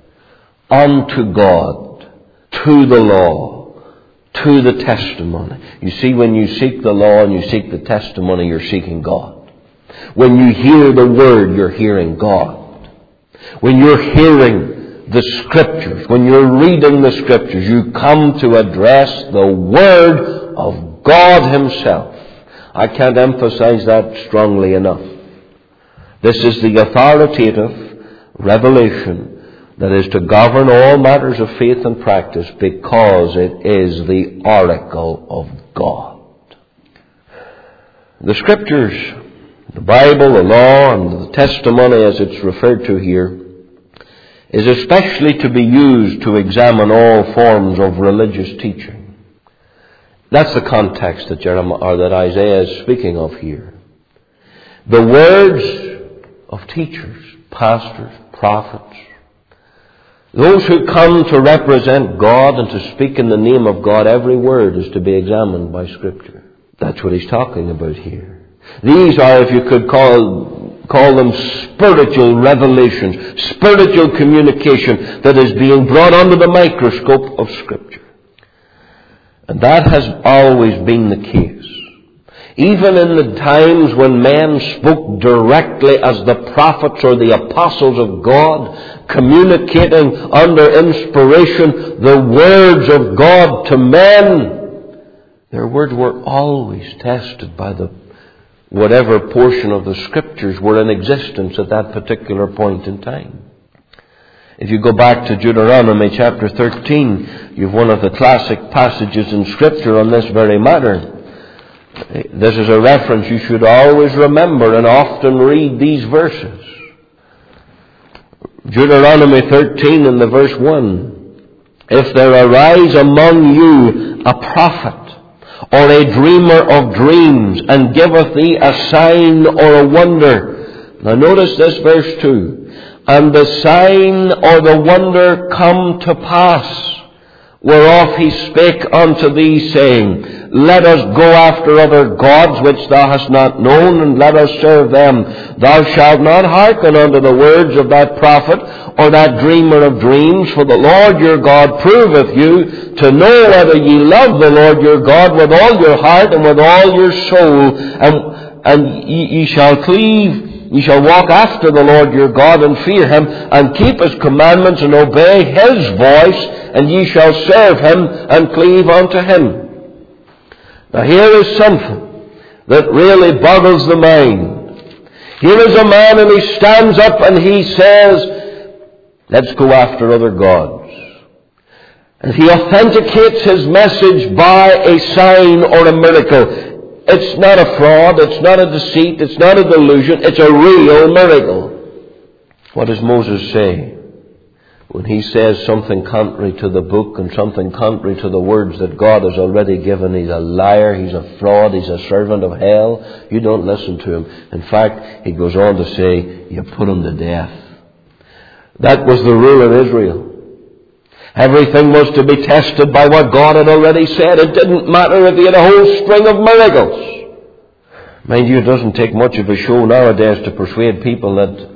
Unto God, to the law, to the testimony. You see, when you seek the law and you seek the testimony, you're seeking God. When you hear the Word, you're hearing God. When you're hearing the Scriptures, when you're reading the Scriptures, you come to address the Word of God Himself. I can't emphasize that strongly enough. This is the authoritative revelation that is to govern all matters of faith and practice, because it is the oracle of God. The Scriptures, the Bible, the law, and the testimony as it's referred to here, is especially to be used to examine all forms of religious teaching. That's the context that Jeremiah, or that Isaiah is speaking of here. The words of teachers, pastors, prophets, those who come to represent God and to speak in the name of God, every word is to be examined by Scripture. That's what he's talking about here. These are, if you could call, call them spiritual revelations, spiritual communication that is being brought under the microscope of Scripture. And that has always been the case. Even in the times when men spoke directly as the prophets or the apostles of God, communicating under inspiration the words of God to men, their words were always tested by the whatever portion of the Scriptures were in existence at that particular point in time. If you go back to Deuteronomy chapter thirteen, you've one of the classic passages in Scripture on this very matter. This is a reference you should always remember and often read these verses. Deuteronomy thirteen in the verse one. If there arise among you a prophet or a dreamer of dreams, and giveth thee a sign or a wonder. Now notice this verse two. And the sign or the wonder come to pass, whereof he spake unto thee, saying, Let us go after other gods which thou hast not known, and let us serve them. Thou shalt not hearken unto the words of that prophet, or that dreamer of dreams, for the Lord your God proveth you to know whether ye love the Lord your God with all your heart and with all your soul, and, and ye, ye shall cleave Ye shall walk after the Lord your God and fear him, and keep his commandments and obey his voice, and ye shall serve him and cleave unto him. Now here is something that really boggles the mind. Here is a man, and he stands up and he says, let's go after other gods. And he authenticates his message by a sign or a miracle. It's not a fraud, it's not a deceit, it's not a delusion, it's a real miracle. What does Moses say when he says something contrary to the book and something contrary to the words that God has already given? He's a liar, he's a fraud, he's a servant of hell. You don't listen to him. In fact, he goes on to say, you put him to death. That was the rule in Israel. Everything was to be tested by what God had already said. It didn't matter if he had a whole string of miracles. Mind you, it doesn't take much of a show nowadays to persuade people that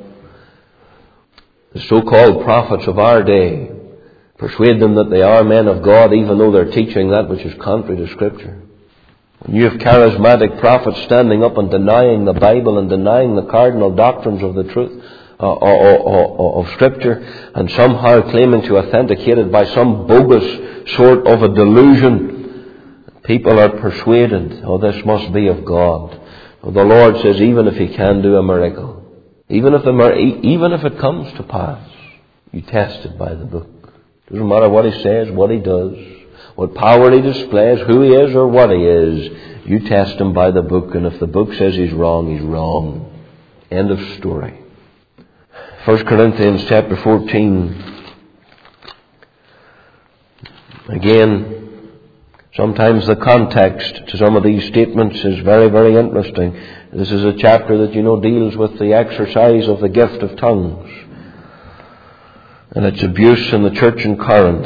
the so-called prophets of our day, persuade them that they are men of God, even though they're teaching that which is contrary to Scripture. When you have charismatic prophets standing up and denying the Bible and denying the cardinal doctrines of the truth, Or, or, or, of Scripture, and somehow claiming to authenticate it by some bogus sort of a delusion, people are persuaded, oh, this must be of God. Well, the Lord says, even if he can do a miracle, even if, the, even if it comes to pass, you test it by the book. Doesn't matter what he says, what he does, what power he displays, who he is or what he is, you test him by the book, and if the book says he's wrong, he's wrong. End of story. First Corinthians chapter fourteen. Again, sometimes the context to some of these statements is very, very interesting. This is a chapter that you know deals with the exercise of the gift of tongues and its abuse in the church in Corinth.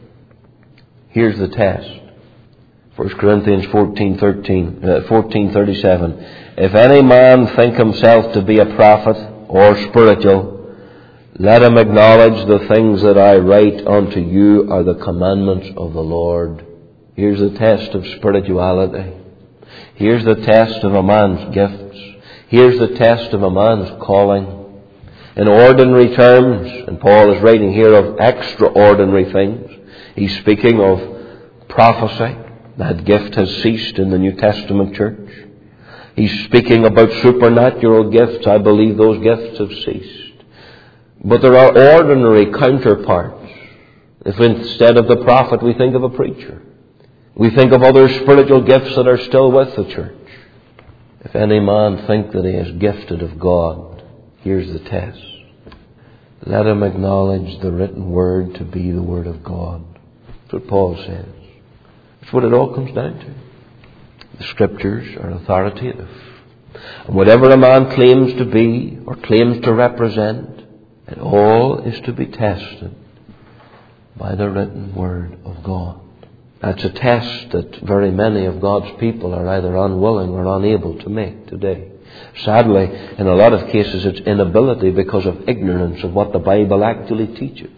Here's the test. First Corinthians fourteen thirteen, uh, fourteen thirty-seven. If any man think himself to be a prophet or spiritual, let him acknowledge the things that I write unto you are the commandments of the Lord. Here's the test of spirituality. Here's the test of a man's gifts. Here's the test of a man's calling. In ordinary terms, and Paul is writing here of extraordinary things, he's speaking of prophecy. That gift has ceased in the New Testament church. He's speaking about supernatural gifts. I believe those gifts have ceased. But there are ordinary counterparts. If instead of the prophet we think of a preacher, we think of other spiritual gifts that are still with the church. If any man think that he is gifted of God, here's the test. Let him acknowledge the written word to be the word of God. That's what Paul says. That's what it all comes down to. The Scriptures are authoritative. And whatever a man claims to be or claims to represent, it all is to be tested by the written word of God. That's a test that very many of God's people are either unwilling or unable to make today. Sadly, in a lot of cases it's inability because of ignorance of what the Bible actually teaches.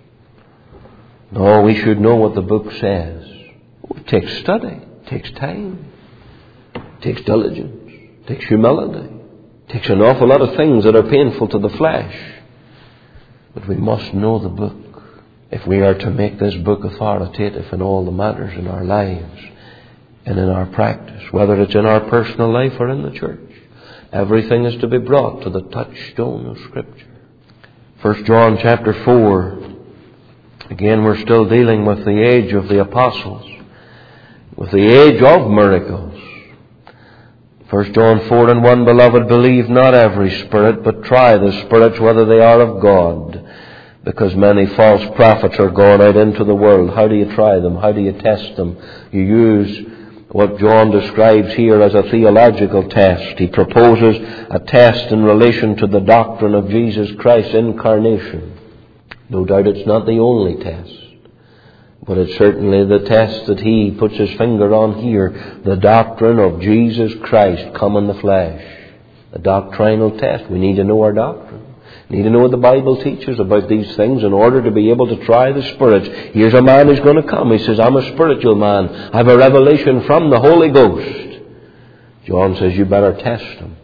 No, we should know what the book says. It takes study, it takes time, it takes diligence, it takes humility, it takes an awful lot of things that are painful to the flesh. But we must know the book if we are to make this book authoritative in all the matters in our lives and in our practice, whether it's in our personal life or in the church. Everything is to be brought to the touchstone of Scripture. First John chapter four. Again, we're still dealing with the age of the apostles, with the age of miracles. First John four and one, Beloved, believe not every spirit, but try the spirits whether they are of God, because many false prophets are gone out into the world. How do you try them? How do you test them? You use what John describes here as a theological test. He proposes a test in relation to the doctrine of Jesus Christ's incarnation. No doubt it's not the only test, but it's certainly the test that he puts his finger on here, the doctrine of Jesus Christ come in the flesh. A doctrinal test. We need to know our doctrine. We need to know what the Bible teaches about these things in order to be able to try the spirits. Here's a man who's going to come. He says, I'm a spiritual man. I have a revelation from the Holy Ghost. John says, you better test him.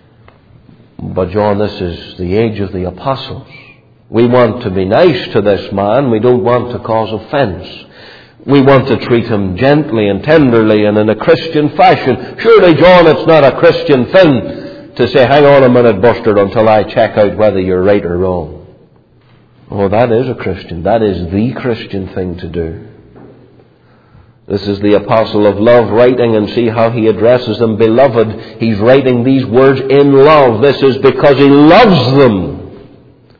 But John, this is the age of the apostles. We want to be nice to this man. We don't want to cause offense. We want to treat him gently and tenderly and in a Christian fashion. Surely, John, it's not a Christian thing to say, hang on a minute, Buster, until I check out whether you're right or wrong. Oh, that is a Christian. That is the Christian thing to do. This is the apostle of love writing, and see how he addresses them. Beloved, he's writing these words in love. This is because he loves them.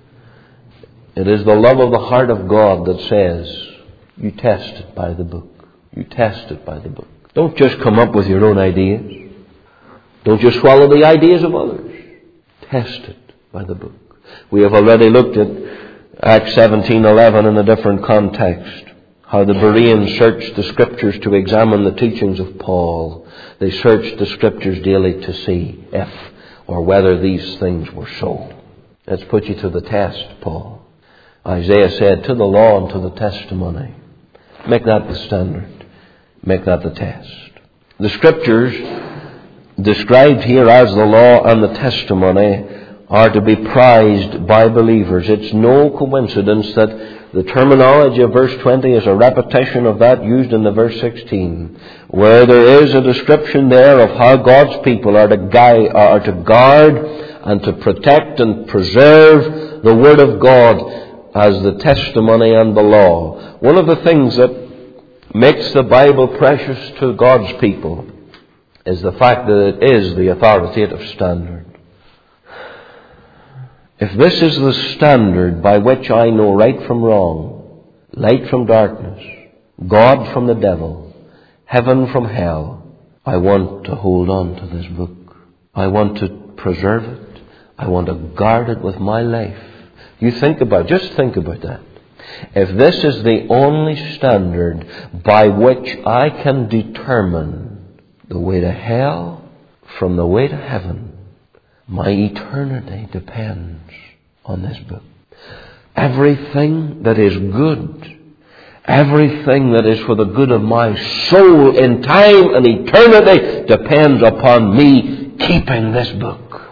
It is the love of the heart of God that says, you test it by the book. You test it by the book. Don't just come up with your own ideas. Don't just swallow the ideas of others. Test it by the book. We have already looked at Acts seventeen eleven in a different context. How the Bereans searched the Scriptures to examine the teachings of Paul. They searched the Scriptures daily to see if or whether these things were so. Let's put you to the test, Paul. Isaiah said, to the law and to the testimony. Make that the standard. Make that the test. The Scriptures described here as the law and the testimony are to be prized by believers. It's no coincidence that the terminology of verse twenty is a repetition of that used in the verse sixteen, where there is a description there of how God's people are to guide, are to guard and to protect and preserve the Word of God as the testimony and the law. One of the things that makes the Bible precious to God's people is the fact that it is the authoritative standard. If this is the standard by which I know right from wrong, light from darkness, God from the devil, heaven from hell, I want to hold on to this book. I want to preserve it. I want to guard it with my life. You think about, just think about that. If this is the only standard by which I can determine the way to hell from the way to heaven, my eternity depends on this book. Everything that is good, everything that is for the good of my soul in time and eternity depends upon me keeping this book.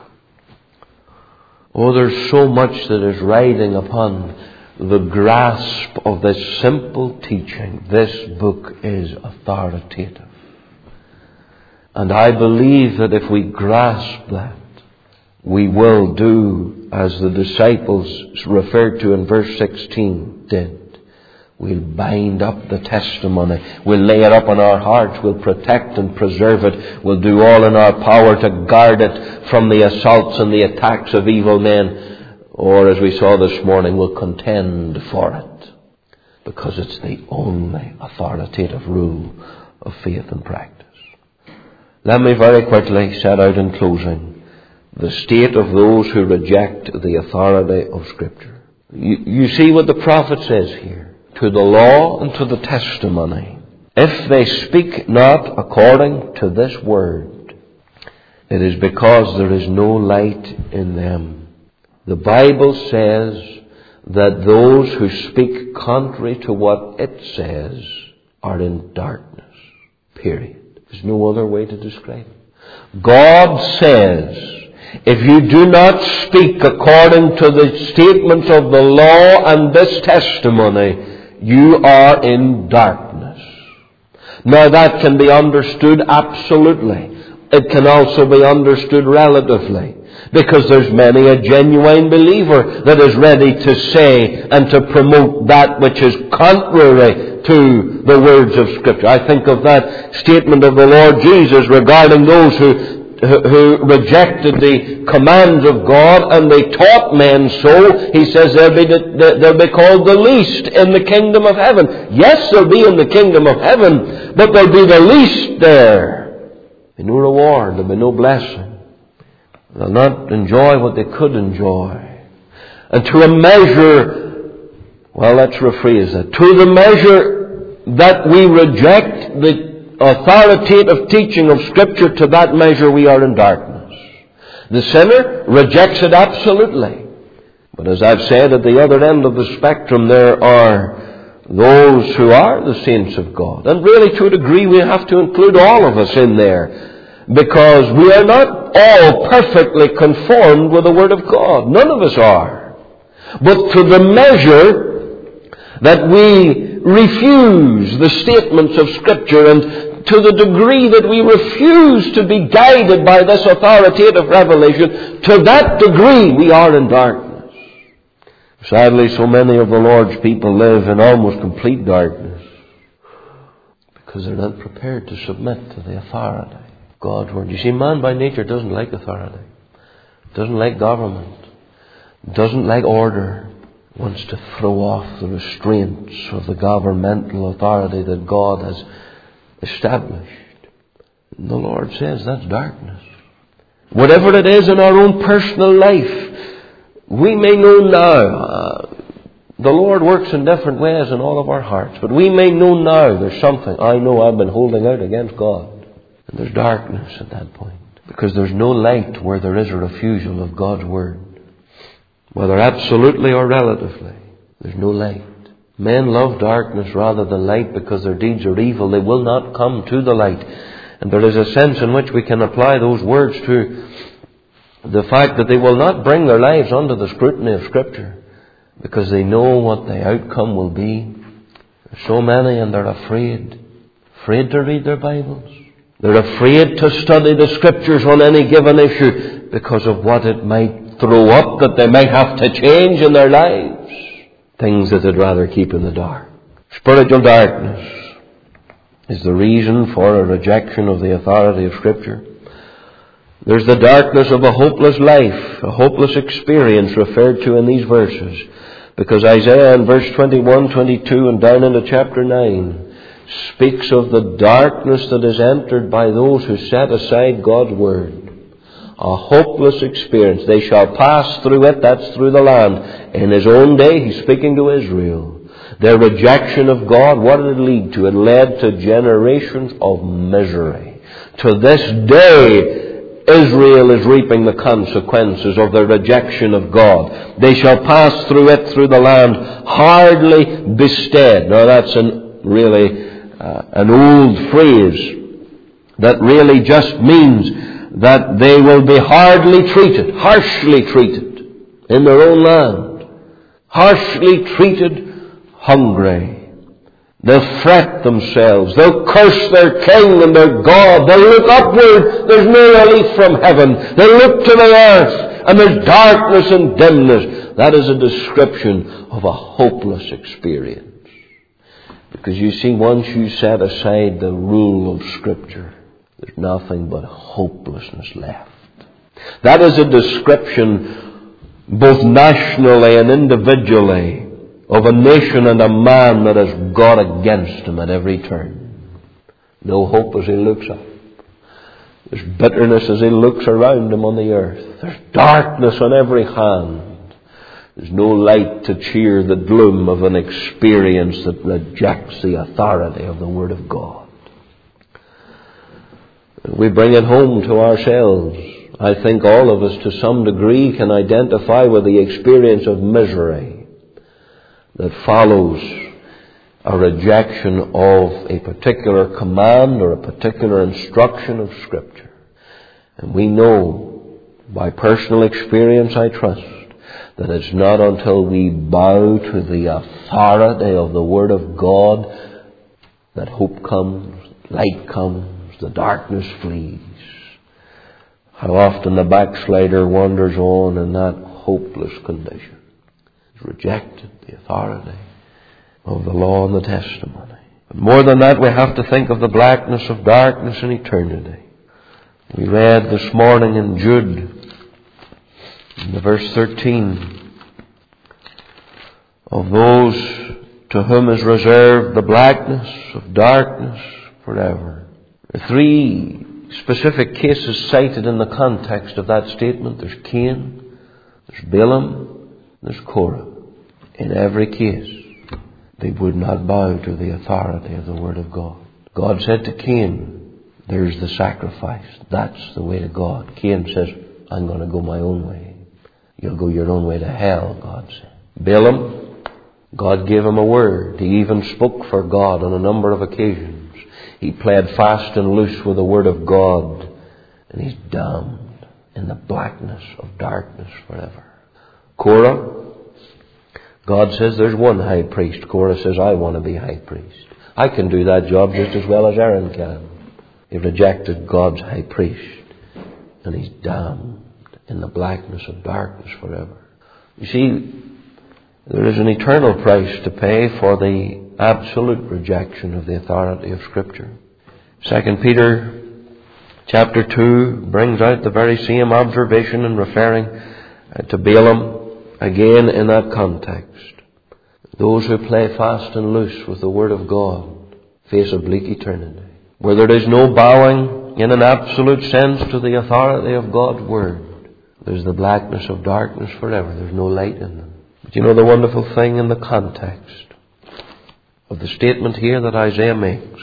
Oh, there's so much that is riding upon the grasp of this simple teaching. This book is authoritative. And I believe that if we grasp that, we will do as the disciples referred to in verse sixteen did. We'll bind up the testimony. We'll lay it up in our hearts. We'll protect and preserve it. We'll do all in our power to guard it from the assaults and the attacks of evil men. Or, as we saw this morning, we'll contend for it. Because it's the only authoritative rule of faith and practice. Let me very quickly set out in closing the state of those who reject the authority of Scripture. You, you see what the prophet says here. To the law and to the testimony. If they speak not according to this word, it is because there is no light in them. The Bible says that those who speak contrary to what it says are in darkness. Period. There's no other way to describe it. God says, if you do not speak according to the statements of the law and this testimony, you are in darkness. Now that can be understood absolutely. It can also be understood relatively. Because there's many a genuine believer that is ready to say and to promote that which is contrary to the words of Scripture. I think of that statement of the Lord Jesus regarding those who who rejected the commands of God and they taught men so, he says they'll be, the, they'll be called the least in the kingdom of heaven. Yes, they'll be in the kingdom of heaven, but they'll be the least there. There'll be no reward, there'll be no blessing. They'll not enjoy what they could enjoy. And to a measure, well, let's rephrase that. To the measure that we reject the authoritative teaching of Scripture, to that measure we are in darkness. The sinner rejects it absolutely. But as I've said, at the other end of the spectrum there are those who are the saints of God. And really, to a degree, we have to include all of us in there, because we are not all perfectly conformed with the Word of God. None of us are. But to the measure that we refuse the statements of Scripture, and to the degree that we refuse to be guided by this authoritative revelation, to that degree we are in darkness. Sadly, so many of the Lord's people live in almost complete darkness because they're not prepared to submit to the authority of God's Word. You see, man by nature doesn't like authority, doesn't like government, doesn't like order, wants to throw off the restraints of the governmental authority that God has established. And the Lord says that's darkness. Whatever it is in our own personal life, we may know now, uh, the Lord works in different ways in all of our hearts, but we may know now there's something I know I've been holding out against God. And there's darkness at that point, because there's no light where there is a refusal of God's Word. Whether absolutely or relatively, there's no light. Men love darkness rather than light because their deeds are evil. They will not come to the light. And there is a sense in which we can apply those words to the fact that they will not bring their lives under the scrutiny of Scripture because they know what the outcome will be. There's so many, and they're afraid. Afraid to read their Bibles. They're afraid to study the Scriptures on any given issue because of what it might throw up, that they might have to change in their lives. Things that they'd rather keep in the dark. Spiritual darkness is the reason for a rejection of the authority of Scripture. There's the darkness of a hopeless life, a hopeless experience referred to in these verses. Because Isaiah in verse twenty-one, twenty-two and down into chapter nine speaks of the darkness that is entered by those who set aside God's Word. A hopeless experience. They shall pass through it, that's through the land. In His own day, He's speaking to Israel. Their rejection of God, what did it lead to? It led to generations of misery. To this day, Israel is reaping the consequences of their rejection of God. They shall pass through it, through the land, hardly bestead. Now that's an, really uh, an old phrase that really just means that they will be hardly treated, harshly treated in their own land. Harshly treated, hungry. They'll fret themselves. They'll curse their king and their God. They'll look upward. There's no relief from heaven. They'll look to the earth, and there's darkness and dimness. That is a description of a hopeless experience. Because you see, once you set aside the rule of Scripture, there's nothing but hopelessness left. That is a description, both nationally and individually, of a nation and a man that has God against him at every turn. No hope as he looks up. There's bitterness as he looks around him on the earth. There's darkness on every hand. There's no light to cheer the gloom of an experience that rejects the authority of the Word of God. We bring it home to ourselves. I think all of us to some degree can identify with the experience of misery that follows a rejection of a particular command or a particular instruction of Scripture. And we know, by personal experience I trust, that it's not until we bow to the authority of the Word of God that hope comes, light comes, the darkness flees. How often the backslider wanders on in that hopeless condition. He's rejected the authority of the law and the testimony. But more than that, we have to think of the blackness of darkness in eternity. We read this morning in Jude, in the verse thirteen, of those to whom is reserved the blackness of darkness forever. There are three specific cases cited in the context of that statement. There's Cain, there's Balaam, there's Korah. In every case, they would not bow to the authority of the Word of God. God said to Cain, there's the sacrifice. That's the way to God. Cain says, I'm going to go my own way. You'll go your own way to hell, God said. Balaam, God gave him a word. He even spoke for God on a number of occasions. He played fast and loose with the Word of God, and he's damned in the blackness of darkness forever. Korah, God says there's one high priest. Korah says, I want to be high priest. I can do that job just as well as Aaron can. He rejected God's high priest, and he's damned in the blackness of darkness forever. You see, there is an eternal price to pay for the absolute rejection of the authority of Scripture. Second Peter chapter two brings out the very same observation in referring to Balaam again in that context. Those who play fast and loose with the Word of God face a bleak eternity, where there is no bowing in an absolute sense to the authority of God's Word. There's the blackness of darkness forever. There's no light in them. But you know the wonderful thing in the context of the statement here that Isaiah makes?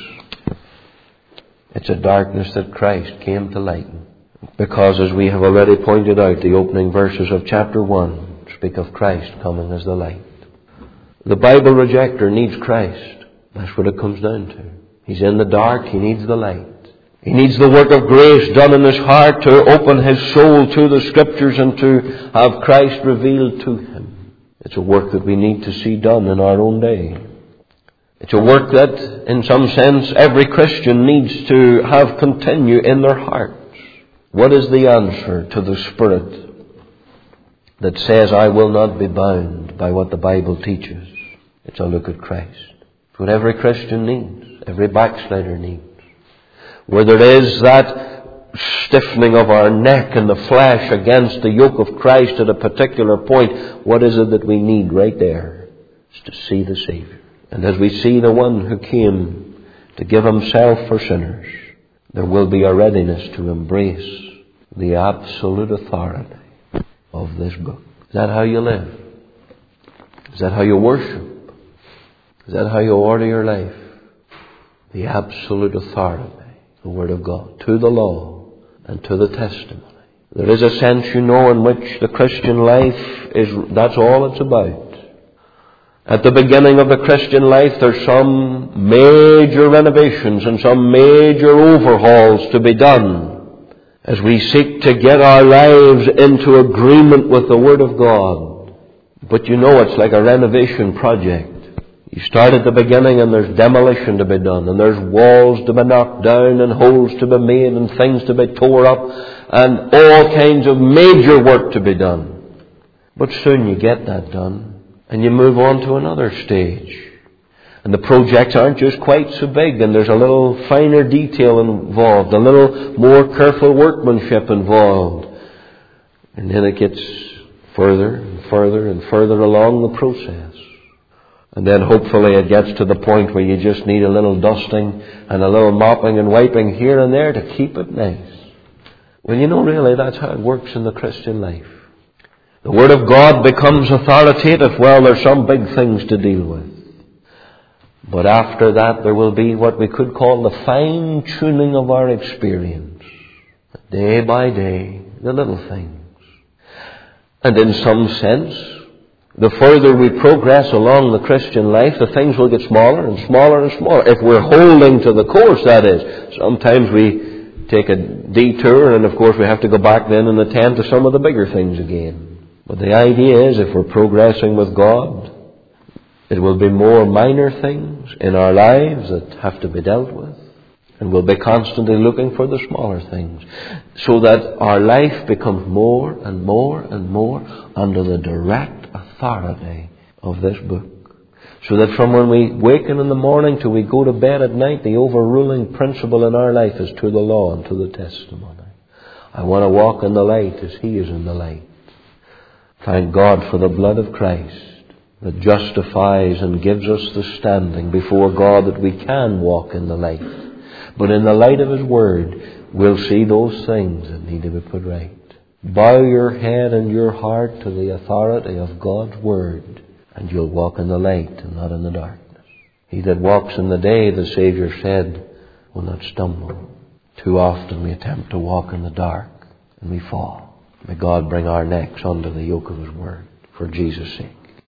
It's a darkness that Christ came to lighten. Because, as we have already pointed out, the opening verses of chapter one speak of Christ coming as the light. The Bible rejecter needs Christ. That's what it comes down to. He's in the dark. He needs the light. He needs the work of grace done in his heart to open his soul to the Scriptures and to have Christ revealed to him. It's a work that we need to see done in our own day. It's a work that, in some sense, every Christian needs to have continue in their hearts. What is the answer to the spirit that says, I will not be bound by what the Bible teaches? It's a look at Christ. It's what every Christian needs, every backslider needs. Where there is that stiffening of our neck and the flesh against the yoke of Christ at a particular point, what is it that we need right there? It's to see the Savior. And as we see the one who came to give himself for sinners, there will be a readiness to embrace the absolute authority of this book. Is that how you live? Is that how you worship? Is that how you order your life? The absolute authority, the Word of God, to the law and to the testimony. There is a sense, you know, in which the Christian life is, that's all it's about. At the beginning of the Christian life, there's some major renovations and some major overhauls to be done as we seek to get our lives into agreement with the Word of God. But you know, it's like a renovation project. You start at the beginning and there's demolition to be done, and there's walls to be knocked down and holes to be made and things to be tore up and all kinds of major work to be done. But soon you get that done. And you move on to another stage. And the projects aren't just quite so big, and there's a little finer detail involved, a little more careful workmanship involved. And then it gets further and further and further along the process. And then hopefully it gets to the point where you just need a little dusting and a little mopping and wiping here and there to keep it nice. Well, you know, really, that's how it works in the Christian life. The Word of God becomes authoritative. Well, there's some big things to deal with. But after that, there will be what we could call the fine-tuning of our experience. Day by day, the little things. And in some sense, the further we progress along the Christian life, the things will get smaller and smaller and smaller. If we're holding to the course, that is. Sometimes we take a detour, and of course we have to go back then and attend to some of the bigger things again. But the idea is, if we're progressing with God, it will be more minor things in our lives that have to be dealt with. And we'll be constantly looking for the smaller things, so that our life becomes more and more and more under the direct authority of this book. So that from when we waken in the morning till we go to bed at night, the overruling principle in our life is to the law and to the testimony. I want to walk in the light as He is in the light. Thank God for the blood of Christ that justifies and gives us the standing before God that we can walk in the light. But in the light of His Word, we'll see those things that need to be put right. Bow your head and your heart to the authority of God's Word, and you'll walk in the light and not in the darkness. He that walks in the day, the Saviour said, will not stumble. Too often we attempt to walk in the dark and we fall. May God bring our necks under the yoke of His Word for Jesus' sake.